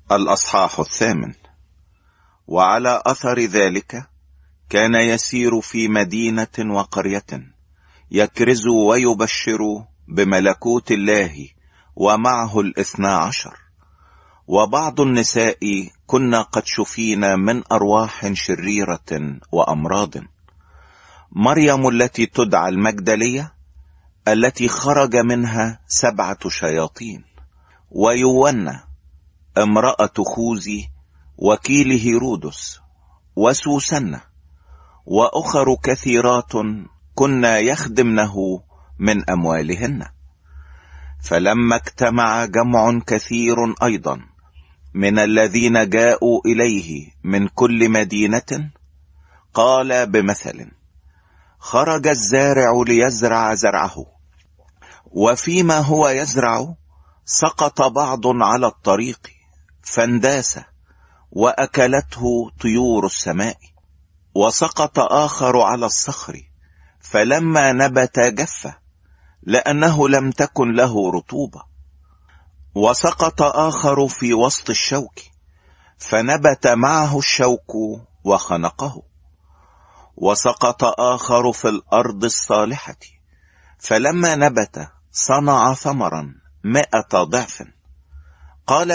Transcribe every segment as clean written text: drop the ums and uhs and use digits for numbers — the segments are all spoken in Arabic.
الأصحاح 8. وعلى أثر ذلك كان يسير في مدينة وقرية يكرز ويبشر بملكوت الله، ومعه 12. وبعض النساء كنا قد شفينا من أرواح شريرة وأمراض: مريم التي تدعى المجدلية، التي خرج منها 7 شياطين، ويونا امرأة خوذي وكيل هيرودس، وسوسنة، وأخر كثيرات كنا يخدمنه من أموالهن. فلما اجتمع جمع كثير أيضا من الذين جاءوا إليه من كل مدينة، قال بمثل: خرج الزارع ليزرع زرعه، وفيما هو يزرع سقط بعض على الطريق فانداس وأكلته طيور السماء، وسقط آخر على الصخر، فلما نبت جف لأنه لم تكن له رطوبة. وسقط آخر في وسط الشوك، فنبت معه الشوك وخنقه. وسقط آخر في الأرض الصالحة، فلما نبت صنع ثمرا 100 ضعف. قال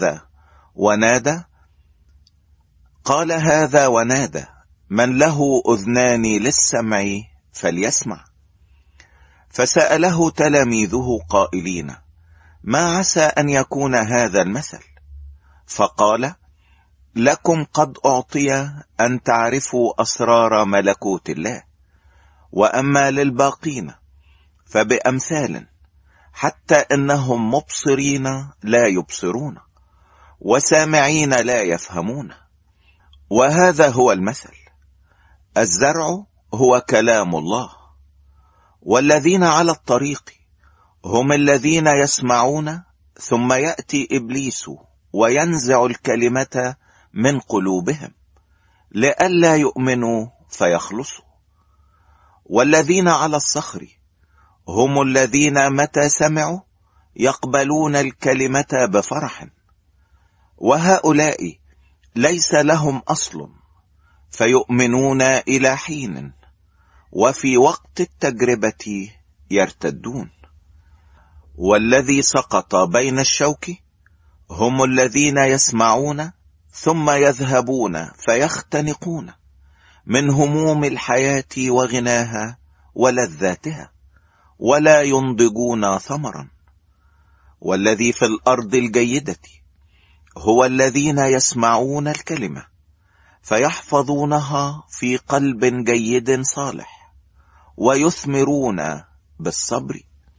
هذا ونادى: من له أذنان للسمع فليسمع. فسأله تلاميذه قائلين: ما عسى أن يكون هذا المثل؟ فقال: لكم قد أعطي أن تعرفوا أسرار ملكوت الله، وأما للباقين فبأمثال، حتى إنهم مبصرين لا يبصرون، وسامعين لا يفهمون. وهذا هو المثل: الزرع هو كلام الله، والذين على الطريق هم الذين يسمعون، ثم يأتي إبليس وينزع الكلمة من قلوبهم لئلا يؤمنوا فيخلصوا. والذين على الصخر هم الذين متى سمعوا يقبلون الكلمة بفرح، وهؤلاء ليس لهم أصل فيؤمنون إلى حين، وفي وقت التجربة يرتدون. والذي سقط بين الشوك هم الذين يسمعون، ثم يذهبون فيختنقون من هموم الحياة وغناها ولذاتها، ولا ينضجون ثمرا. والذي في الأرض الجيدة هو الذين يسمعون الكلمة فيحفظونها في قلب جيد صالح، ويثمرون بالصبر.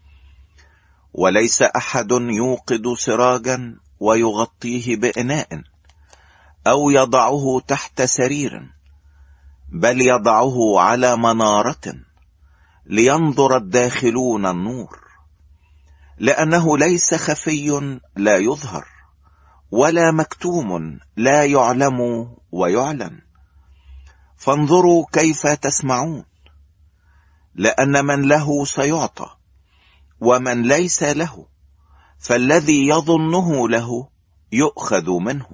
وليس أحد يوقد سراجا ويغطيه بإناء أو يضعه تحت سرير، بل يضعه على منارة لينظر الداخلون النور، لأنه ليس خفي لا يظهر، ولا مكتوم لا يعلم ويعلن. فانظروا كيف تسمعون، لأن من له سيعطى، ومن ليس له فالذي يظنه له يؤخذ منه.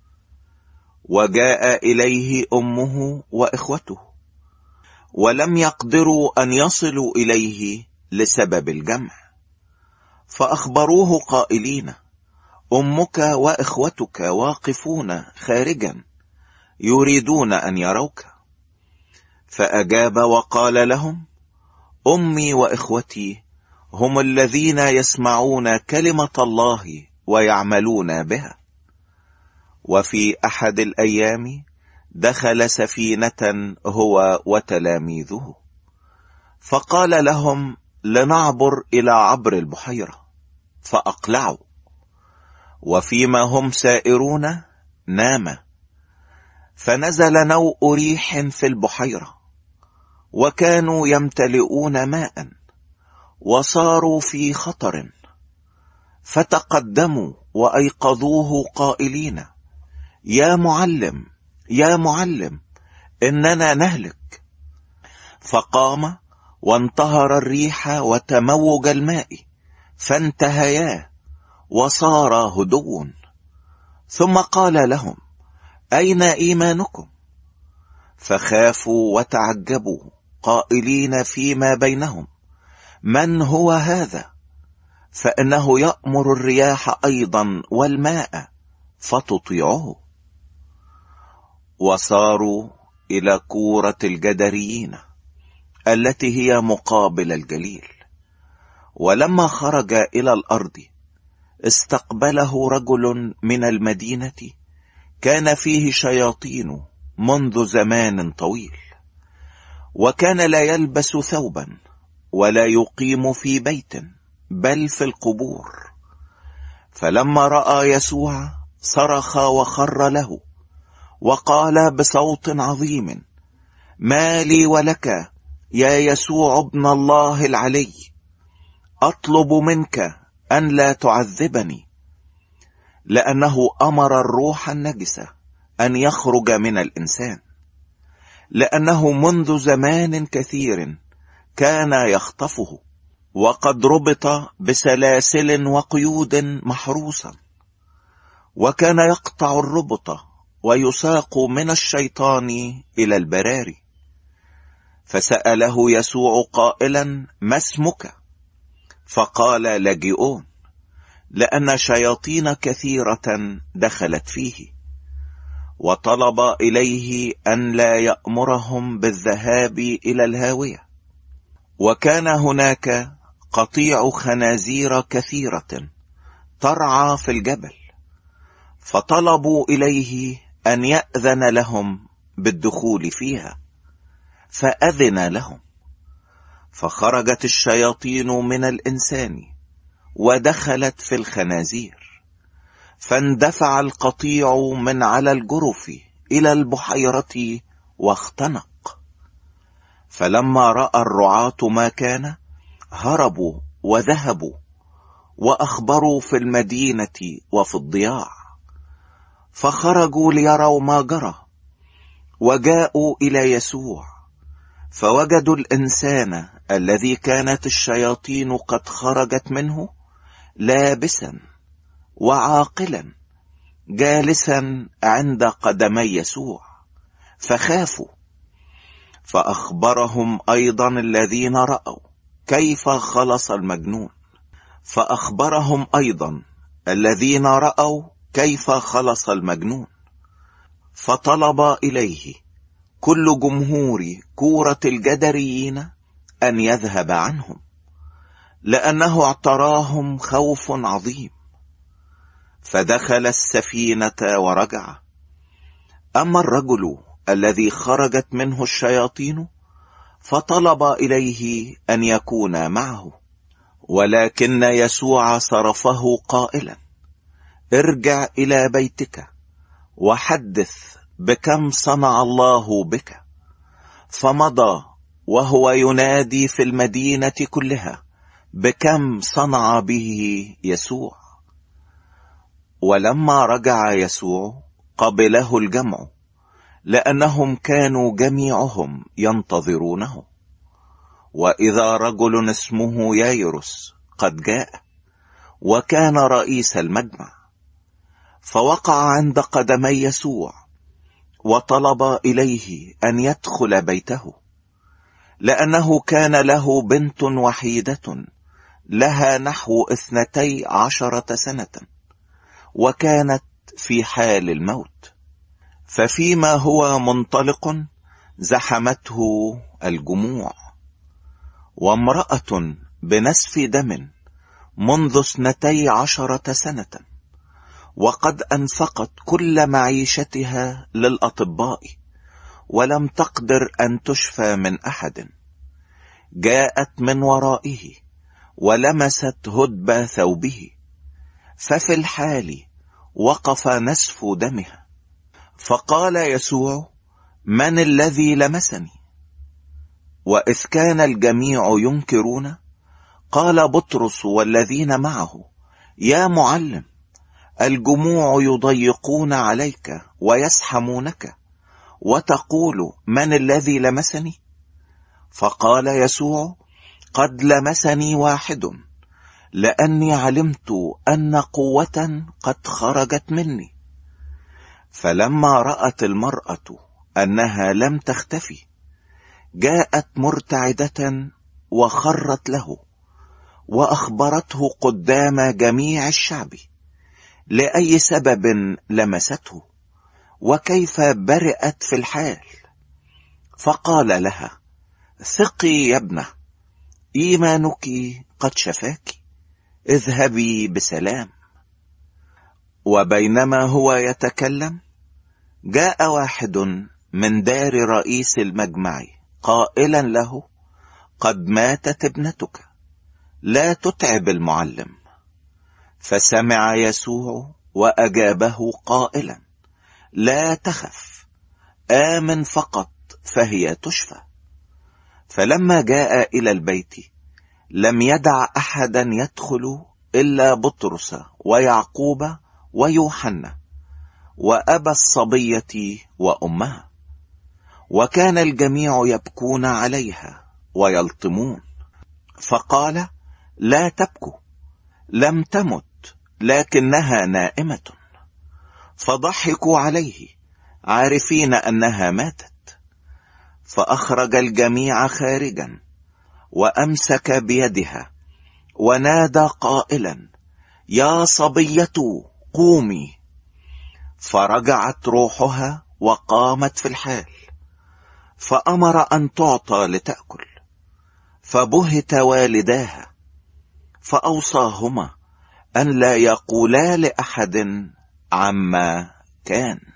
وجاء إليه أمه وإخوته، ولم يقدروا أن يصلوا إليه لسبب الجمع، فأخبروه قائلين: أمك وإخوتك واقفون خارجا يريدون أن يروك. فأجاب وقال لهم: أمي وإخوتي هم الذين يسمعون كلمة الله ويعملون بها. وفي أحد الأيام دخل سفينة هو وتلاميذه، فقال لهم: لنعبر إلى عبر البحيرة. فأقلعوا، وفيما هم سائرون نام، فنزل نوء ريح في البحيرة، وكانوا يمتلئون ماء، وصاروا في خطر. فتقدموا وأيقظوه قائلين: يا معلم، يا معلم، إننا نهلك. فقام وانتهر الريح وتموج الماء، فانتهيا وصار هدوا. ثم قال لهم: أين إيمانكم؟ فخافوا وتعجبوا قائلين فيما بينهم: من هو هذا؟ فإنه يأمر الرياح أيضا والماء فتطيعه. وصاروا إلى كورة الجدريين التي هي مقابل الجليل. ولما خرج إلى الأرض استقبله رجل من المدينة كان فيه شياطين منذ زمان طويل، وكان لا يلبس ثوبا ولا يقيم في بيت بل في القبور. فلما رأى يسوع صرخ وخر له وقال بصوت عظيم: ما لي ولك يا يسوع ابن الله العلي؟ أطلب منك أن لا تعذبني. لأنه أمر الروح النجس أن يخرج من الإنسان، لأنه منذ زمان كثير كان يخطفه، وقد ربط بسلاسل وقيود محروسا، وكان يقطع الربط ويساق من الشيطان إلى البراري. فسأله يسوع قائلا: ما اسمك؟ فقال: لاجئون، لأن شياطين كثيرة دخلت فيه. وطلب إليه أن لا يأمرهم بالذهاب إلى الهاوية. وكان هناك قطيع خنازير كثيرة ترعى في الجبل، فطلبوا إليه أن يأذن لهم بالدخول فيها، فأذن لهم. فخرجت الشياطين من الإنسان ودخلت في الخنازير، فاندفع القطيع من على الجرف إلى البحيرة واختنق. فلما رأى الرعاة ما كان هربوا وذهبوا وأخبروا في المدينة وفي الضياع، فخرجوا ليروا ما جرى، وجاءوا إلى يسوع فوجدوا الإنسان الذي كانت الشياطين قد خرجت منه لابسا وعاقلا جالسا عند قدمي يسوع، فخافوا. فأخبرهم أيضا الذين رأوا كيف خلص المجنون. فأخبرهم أيضا الذين رأوا كيف خلص المجنون. فطلب إليه كل جمهور كورة الجدريين أن يذهب عنهم، لأنه اعتراهم خوف عظيم. فدخل السفينة ورجع. أما الرجل الذي خرجت منه الشياطين فطلب إليه أن يكون معه، ولكن يسوع صرفه قائلا: ارجع إلى بيتك وحدث بكم صنع الله بك. فمضى وهو ينادي في المدينة كلها بكم صنع به يسوع. ولما رجع يسوع قبله الجمع، لأنهم كانوا جميعهم ينتظرونه. وإذا رجل اسمه يايرس قد جاء، وكان رئيس المجمع، فوقع عند قدمي يسوع وطلب إليه أن يدخل بيته، لأنه كان له بنت وحيدة لها نحو 12 سنة، وكانت في حال الموت. ففيما هو منطلق زحمته الجموع، وامرأة بنسف دم منذ 12 سنة، وقد أنفقت كل معيشتها للأطباء ولم تقدر أن تشفى من أحد، جاءت من ورائه ولمست هدب ثوبه، ففي الحال وقف نسف دمها. فقال يسوع: من الذي لمسني؟ وإذ كان الجميع ينكرون، قال بطرس والذين معه: يا معلم، الجموع يضيقون عليك ويسحمونك، وتقول من الذي لمسني؟ فقال يسوع: قد لمسني واحد، لأني علمت أن قوة قد خرجت مني. فلما رأت المرأة أنها لم تختفي، جاءت مرتعدة وخرت له، وأخبرته قدام جميع الشعب لأي سبب لمسته، وكيف برئت في الحال. فقال لها: ثقي يا ابنة، إيمانك قد شفاك، اذهبي بسلام. وبينما هو يتكلم، جاء واحد من دار رئيس المجمع قائلا له: قد ماتت ابنتك، لا تتعب المعلم. فسمع يسوع وأجابه قائلا: لا تخف، آمن فقط فهي تشفى. فلما جاء إلى البيت لم يدع أحدا يدخل إلا بطرس ويعقوب ويوحنا وأبا الصبية وأمها. وكان الجميع يبكون عليها ويلطمون. فقال: لا تبكوا، لم تمت، لكنها نائمة. فضحكوا عليه عارفين أنها ماتت. فأخرج الجميع خارجا، وأمسك بيدها ونادى قائلا: يا صبية قومي. فرجعت روحها وقامت في الحال. فأمر أن تعطى لتأكل. فبهت والداها، فأوصاهما أن لا يقولا لأحد عما كان.